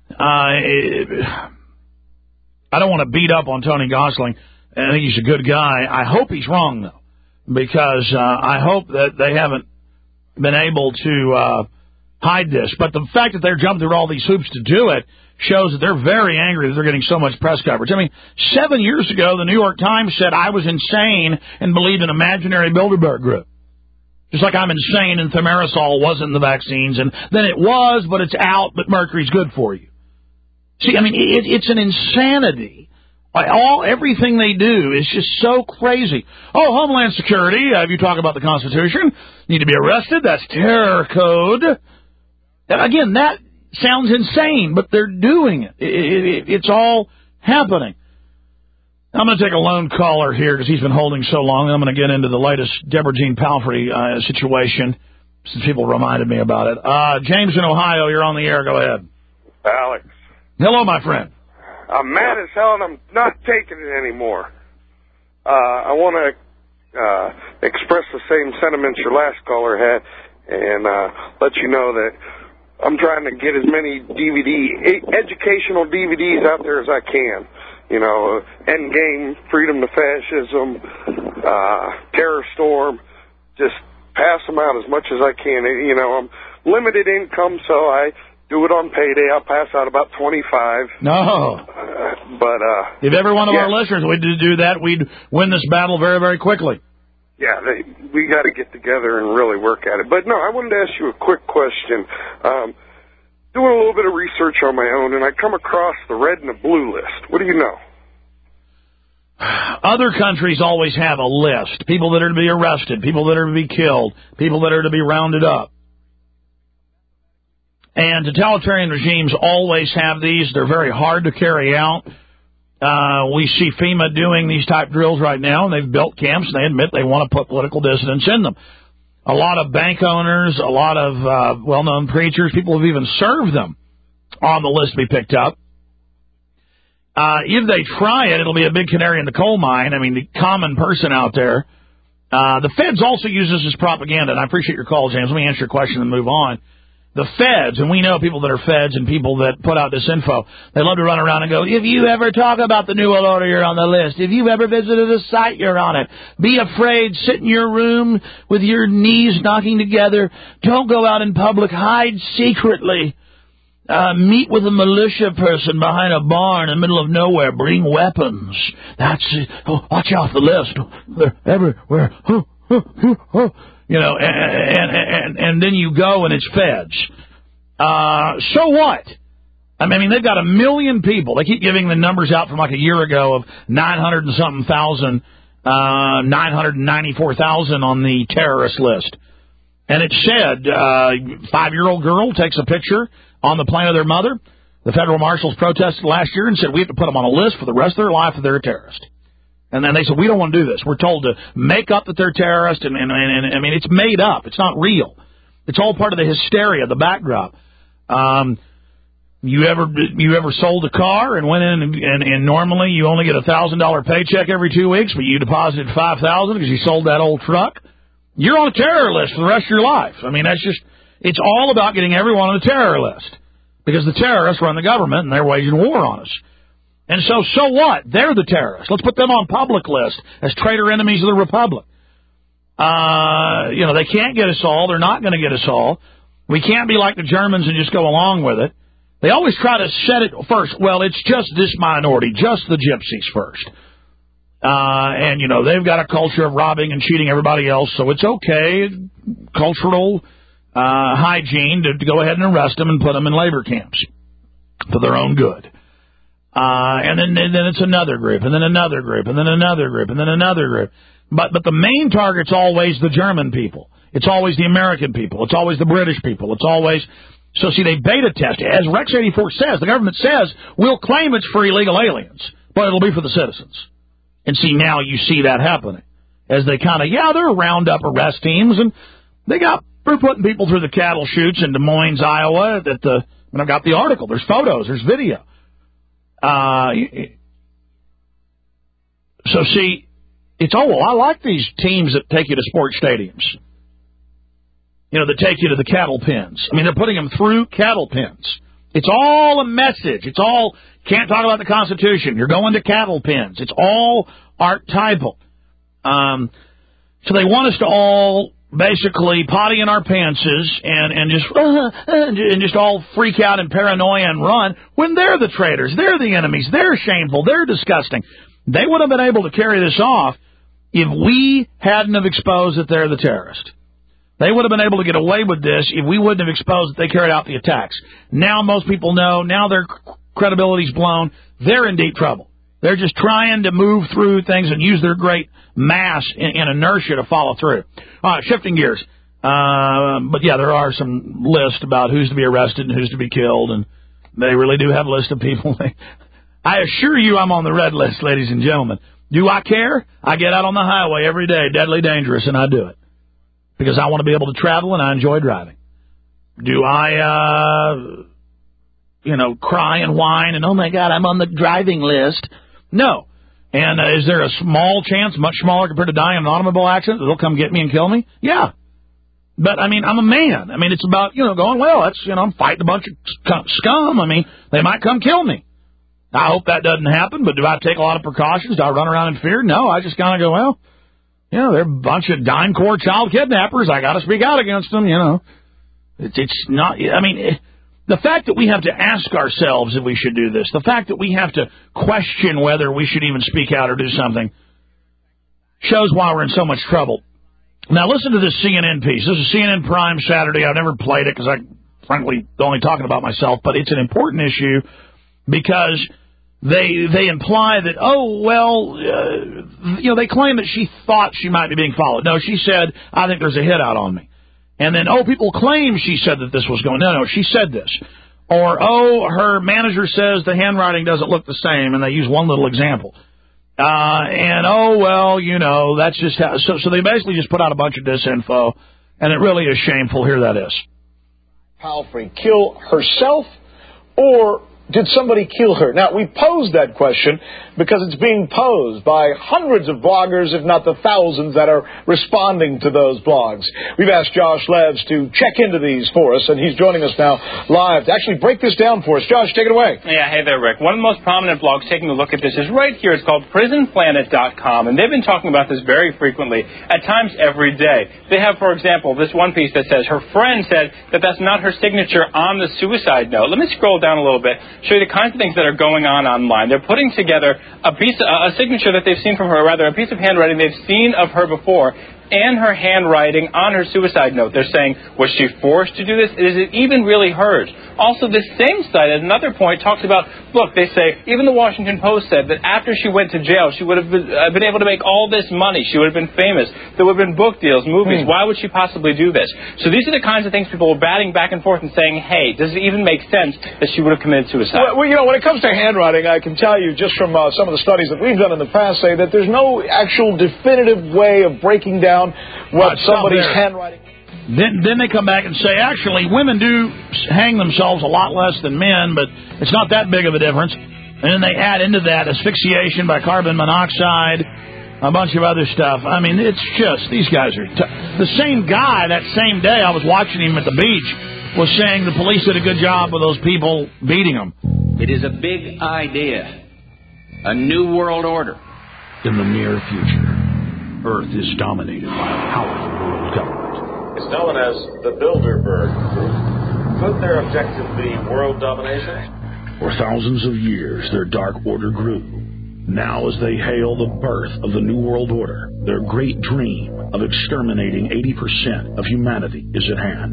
I don't want to beat up on Tony Gosling. I think he's a good guy. I hope he's wrong, though, because I hope that they haven't been able to hide this. But the fact that they're jumping through all these hoops to do it shows that they're very angry that they're getting so much press coverage. I mean, 7 years ago, the New York Times said I was insane and believed in imaginary Bilderberg group. Just like I'm insane and thimerosal wasn't in the vaccines, and then it was, but it's out, but mercury's good for you. See, I mean, it's an insanity. Everything they do is just so crazy. Oh, Homeland Security, if you talk about the Constitution, need to be arrested, that's terror code. Again, that sounds insane, but they're doing it. It's all happening. I'm going to take a lone caller here because he's been holding so long. I'm going to get into the latest Deborah Jean Palfrey situation since people reminded me about it. James in Ohio, you're on the air. Go ahead. Alex. Hello, my friend. I'm mad as hell and I'm not taking it anymore. I want to express the same sentiments your last caller had and let you know that I'm trying to get as many educational DVDs out there as I can. Endgame, Freedom to Fascism, Terror Storm, just pass them out as much as I can. I'm limited income, so I do it on payday. I'll pass out about 25. No. But if every one of our listeners would do that, we'd win this battle very, very quickly. Yeah, we got to get together and really work at it. But, no, I wanted to ask you a quick question. Doing a little bit of research on my own, and I come across the red and the blue list. What do you know? Other countries always have a list. People that are to be arrested, people that are to be killed, people that are to be rounded up. And totalitarian regimes always have these. They're very hard to carry out. We see FEMA doing these type drills right now, and they've built camps, and they admit they want to put political dissidents in them. a lot of bank owners, a lot of well-known preachers, people have even served them on the list to be picked up. If they try it, it'll be a big canary in the coal mine. I mean, the common person out there. The feds also use this as propaganda, and I appreciate your call, James. Let me answer your question and move on. The feds, and we know people that are feds and people that put out this info, they love to run around and go, if you ever talk about the New World Order, you're on the list. If you ever visited a site, you're on it. Be afraid. Sit in your room with your knees knocking together. Don't go out in public. Hide secretly. Meet with a militia person behind a barn in the middle of nowhere. Bring weapons. That's it. Oh, watch out for the list. They're everywhere. You know, and then you go and it's feds. So what? I mean, they've got 1 million people. They keep giving the numbers out from like a year ago of 900 and something thousand, 994,000 on the terrorist list. And it said, 5-year-old girl takes a picture on the plane of their mother. The federal marshals protested last year and said, we have to put them on a list for the rest of their life if they're a terrorist. And then they said, we don't want to do this. We're told to make up that they're terrorists. And I mean, it's made up. It's not real. It's all part of the hysteria, the backdrop. You ever sold a car and went in and normally you only get $1,000 paycheck every 2 weeks, but you deposited $5,000 because you sold that old truck? You're on a terror list for the rest of your life. I mean, it's all about getting everyone on a terror list because the terrorists run the government and they're waging war on us. And so what? They're the terrorists. Let's put them on public list as traitor enemies of the Republic. They can't get us all. They're not going to get us all. We can't be like the Germans and just go along with it. They always try to set it first. Well, it's just this minority, just the gypsies first. They've got a culture of robbing and cheating everybody else, so it's okay, cultural hygiene, to go ahead and arrest them and put them in labor camps for their own good. And then it's another group, and then another group, and then another group, and then another group. But the main target's always the German people. It's always the American people. It's always the British people. It's always... So, see, they beta test it. As Rex 84 says, the government says, we'll claim it's for illegal aliens, but it'll be for the citizens. And see, now you see that happening. As they kind of, they're round up arrest teams, and they're putting people through the cattle chutes in Des Moines, Iowa, and I've got the article. There's photos. There's video. So, see, it's, I like these teams that take you to sports stadiums. That take you to the cattle pens. I mean, they're putting them through cattle pens. It's all a message. It's all, can't talk about the Constitution. You're going to cattle pens. It's all archetypal. So they want us to all basically potty in our pantses and just all freak out and paranoia and run when they're the traitors. They're the enemies. They're shameful. They're disgusting. They would have been able to carry this off if we hadn't have exposed that they're the terrorist. They would have been able to get away with this if we wouldn't have exposed that they carried out the attacks. Now most people know. Now their credibility's blown. They're in deep trouble. They're just trying to move through things and use their great mass and inertia to follow through. All right, shifting gears. But, there are some lists about who's to be arrested and who's to be killed, and they really do have a list of people. I assure you I'm on the red list, ladies and gentlemen. Do I care? I get out on the highway every day, deadly dangerous, and I do it. Because I want to be able to travel and I enjoy driving. Do I, cry and whine and, oh, my God, I'm on the driving list? No. And is there a small chance, much smaller compared to dying in an automobile accident, that they'll come get me and kill me? Yeah. But, I'm a man. It's about, going, well, that's, I'm fighting a bunch of scum. They might come kill me. I hope that doesn't happen, but do I take a lot of precautions? Do I run around in fear? No, I just kind of go, well, they're a bunch of dime core child kidnappers. I got to speak out against them, It's not, the fact that we have to ask ourselves if we should do this, the fact that we have to question whether we should even speak out or do something, shows why we're in so much trouble. Now, listen to this CNN piece. This is CNN Prime Saturday. I've never played it because I'm, frankly, only talking about myself, but it's an important issue because they imply that, they claim that she thought she might be being followed. No, she said, I think there's a hit out on me. And then, people claim she said that this was going. No, she said this. Or, her manager says the handwriting doesn't look the same, and they use one little example. That's just how. So they basically just put out a bunch of disinfo and it really is shameful. Here that is. Palfrey kill herself, or did somebody kill her? Now, we posed that question because it's being posed by hundreds of bloggers, if not the thousands that are responding to those blogs. We've asked Josh Levs to check into these for us, and he's joining us now live to actually break this down for us. Josh, take it away. Yeah, hey there, Rick. One of the most prominent blogs taking a look at this is right here. It's called PrisonPlanet.com, and they've been talking about this very frequently, at times every day. They have, for example, this one piece that says her friend said that that's not her signature on the suicide note. Let me scroll down a little bit, show you the kinds of things that are going on online. They're putting together a signature that they've seen from her, or rather a piece of handwriting they've seen of her before, and her handwriting on her suicide note. They're saying, was she forced to do this? Is it even really hers? Also, this same site at another point talks about, look, they say, even the Washington Post said that after she went to jail, she would have been able to make all this money. She would have been famous. There would have been book deals, movies. Why would she possibly do this? So these are the kinds of things people are batting back and forth and saying, hey, does it even make sense that she would have committed suicide? Well, you know, when it comes to handwriting, I can tell you just from some of the studies that we've done in the past say that there's no actual definitive way of breaking down what somebody's handwriting. Then they come back and say, actually, women do hang themselves a lot less than men, but it's not that big of a difference. And then they add into that asphyxiation by carbon monoxide, a bunch of other stuff. I mean, it's just, these guys are... The same guy, that same day, I was watching him at the beach, was saying the police did a good job with those people beating them. It is a big idea. A new world order. In the near future, Earth is dominated by a powerful world government. It's known as the Bilderberg Group. Could their objective be world domination? For thousands of years, their dark order grew. Now, as they hail the birth of the New World Order, their great dream of exterminating 80% of humanity is at hand.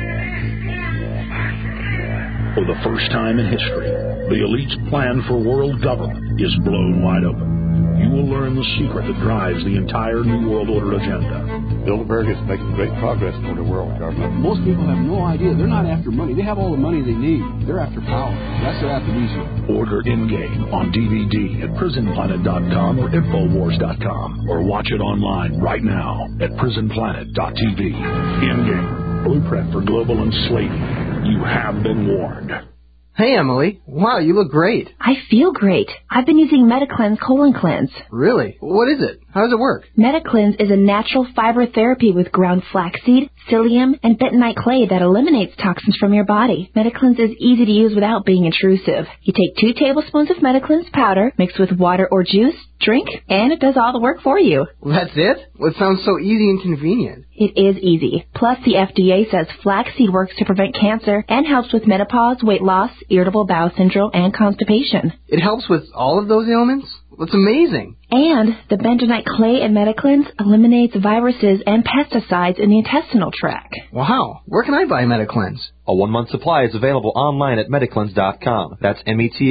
For the first time in history, the elite's plan for world government is blown wide open. You will learn the secret that drives the entire New World Order agenda. Bilderberg is making great progress toward a world government. Most people have no idea. They're not after money. They have all the money they need. They're after power. That's their aphrodisiac. Order In-Game on DVD at PrisonPlanet.com or Infowars.com, or watch it online right now at PrisonPlanet.tv. In-Game, blueprint for global enslaving. You have been warned. Hey, Emily. Wow, you look great. I feel great. I've been using MetaCleanse Colon Cleanse. Really? What is it? How does it work? MetaCleanse is a natural fiber therapy with ground flaxseed, psyllium, and bentonite clay that eliminates toxins from your body. MetaCleanse is easy to use without being intrusive. You take 2 tablespoons of MetaCleanse powder, mix with water or juice, drink, and it does all the work for you. That's it? Well, it sounds so easy and convenient. It is easy. Plus, the FDA says flaxseed works to prevent cancer and helps with menopause, weight loss, irritable bowel syndrome, and constipation. It helps with all of those ailments? That's amazing. And the bentonite clay in MetaCleanse eliminates viruses and pesticides in the intestinal tract. Wow. Where can I buy MetaCleanse? A 1-month supply is available online at Metacleanse.com. That's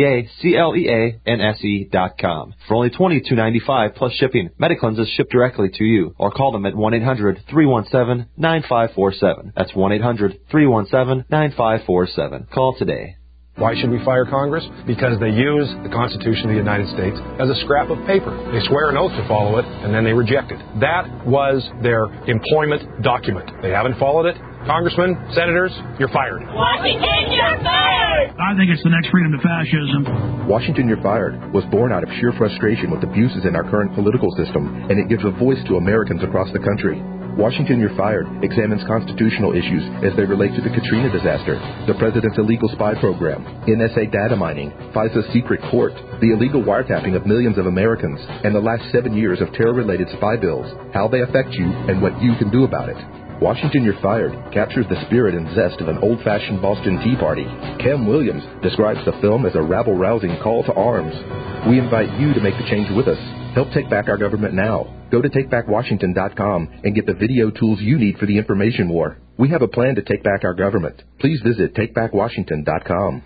METACLEANSE.com. For only $22.95 plus shipping, Metacleanse is shipped directly to you. Or call them at 1-800-317-9547. That's 1-800-317-9547. Call today. Why should we fire Congress? Because they use the Constitution of the United States as a scrap of paper. They swear an oath to follow it, and then they reject it. That was their employment document. They haven't followed it. Congressmen, senators, you're fired. Washington, you're fired! I think it's the next freedom to fascism. Washington, You're Fired was born out of sheer frustration with abuses in our current political system, and it gives a voice to Americans across the country. Washington, You're Fired examines constitutional issues as they relate to the Katrina disaster, the president's illegal spy program, NSA data mining, FISA's secret court, the illegal wiretapping of millions of Americans, and the last 7 years of terror-related spy bills, how they affect you, and what you can do about it. Washington, You're Fired captures the spirit and zest of an old-fashioned Boston Tea Party. Cam Williams describes the film as a rabble-rousing call to arms. We invite you to make the change with us. Help take back our government now. Go to TakeBackWashington.com and get the video tools you need for the information war. We have a plan to take back our government. Please visit TakeBackWashington.com.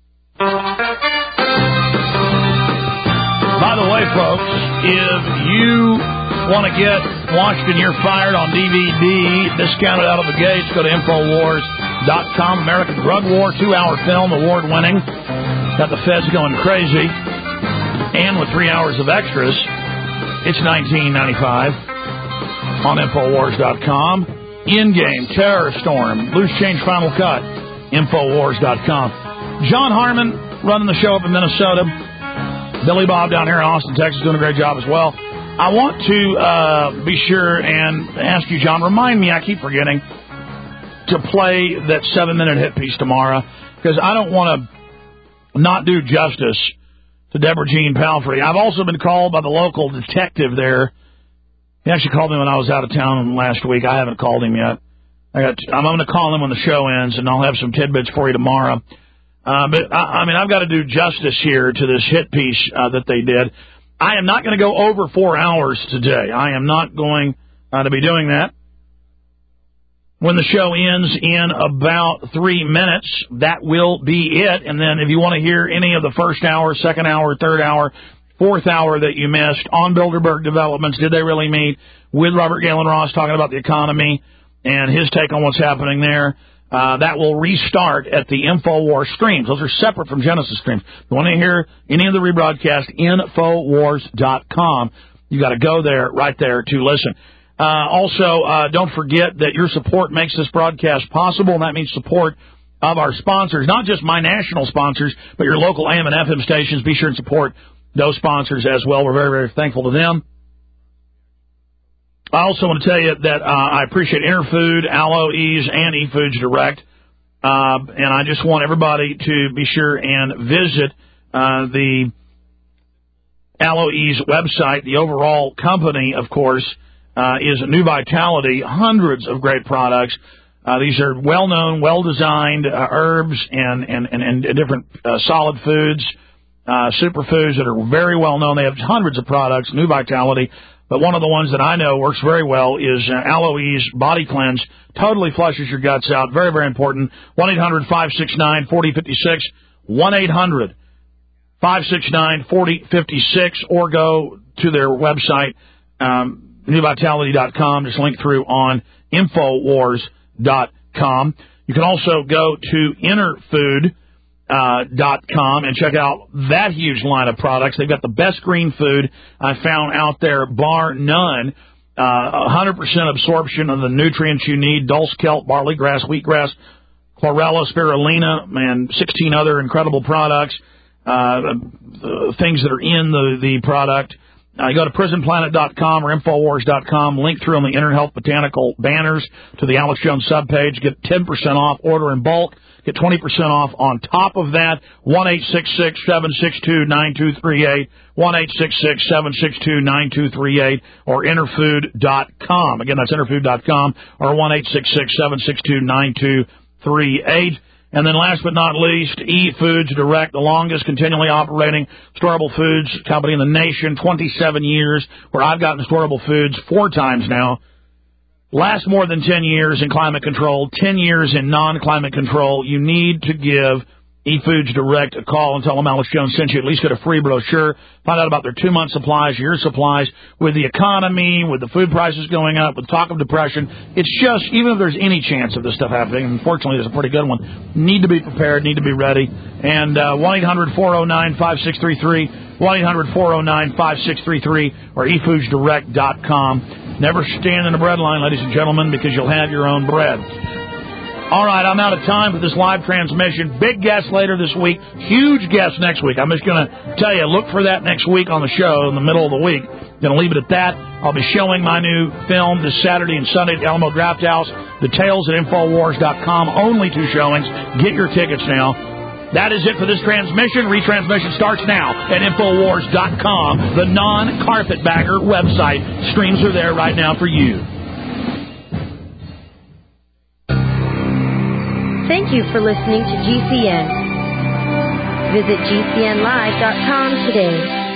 By the way, folks, if you want to get Washington, You're Fired on DVD, discounted out of the gates, go to Infowars.com. American Drug War, 2-hour film, award-winning. Got the feds going crazy. And with 3 hours of extras, it's $19.95 on Infowars.com. Endgame, Terror Storm, Loose Change Final Cut, Infowars.com. John Harmon running the show up in Minnesota. Billy Bob down here in Austin, Texas, doing a great job as well. I want to be sure and ask you, John, remind me, I keep forgetting, to play that 7-minute hit piece tomorrow, because I don't want to not do justice to Deborah Jean Palfrey. I've also been called by the local detective there. He actually called me when I was out of town last week. I haven't called him yet. I'm going to call him when the show ends, and I'll have some tidbits for you tomorrow. But, I mean, I've got to do justice here to this hit piece that they did. I am not going to go over 4 hours today. I am not going to be doing that. When the show ends in about 3 minutes, that will be it. And then if you want to hear any of the first hour, second hour, third hour, fourth hour that you missed on Bilderberg Developments, Did They Really Meet, with Robert Galen Ross talking about the economy and his take on what's happening there, that will restart at the InfoWars streams. Those are separate from Genesis streams. If you want to hear any of the rebroadcast, Infowars.com. You got to go there, right there, to listen. Also, don't forget that your support makes this broadcast possible, and that means support of our sponsors, not just my national sponsors, but your local AM and FM stations. Be sure and support those sponsors as well. We're very, very thankful to them. I also want to tell you that I appreciate Interfood, Aloe Ease, and eFoods Direct, and I just want everybody to be sure and visit the Aloe Ease website. The overall company, of course, is New Vitality, hundreds of great products. These are well-known, well-designed herbs and different solid foods, superfoods that are very well-known. They have hundreds of products, New Vitality, but one of the ones that I know works very well is Aloe Ease Body Cleanse. Totally flushes your guts out. Very, very important. 1-800-569-4056, 1-800-569-4056, or go to their website, newvitality.com. Just link through on Infowars.com. You can also go to Interfood.com and check out that huge line of products. They've got the best green food I found out there, bar none. 100% absorption of the nutrients you need: dulse, kelp, barley grass, wheatgrass, chlorella, spirulina, and 16 other incredible products, things that are in the product. You go to prisonplanet.com or Infowars.com, link through on the Inner Health Botanical banners to the Alex Jones subpage. Get 10% off, order in bulk. Get 20% off on top of that. 1-866-762-9238, 1-866-762-9238, or Interfood.com. Again, that's Interfood.com, or 1-866-762-9238. And then last but not least, eFoods Direct, the longest continually operating storable foods company in the nation, 27 years, where I've gotten storable foods 4 times now. Last more than 10 years in climate control, 10 years in non-climate control. You need to give eFoods Direct a call and tell them Alex Jones sent you. At least get a free brochure. Find out about their 2-month supplies, your supplies. With the economy, with the food prices going up, with talk of depression, it's just, even if there's any chance of this stuff happening, and unfortunately there's a pretty good one, need to be prepared, need to be ready. And 1-800-409-5633, 1-800-409-5633, or eFoodsDirect.com. Never stand in the bread line, ladies and gentlemen, because you'll have your own bread. All right, I'm out of time for this live transmission. Big guest later this week. Huge guest next week. I'm just going to tell you, look for that next week on the show in the middle of the week. Going to leave it at that. I'll be showing my new film this Saturday and Sunday at the Alamo Draft House. Details at Infowars.com. Only 2 showings. Get your tickets now. That is it for this transmission. Retransmission starts now at Infowars.com, the non-carpetbagger website. Streams are there right now for you. Thank you for listening to GCN. Visit GCNlive.com today.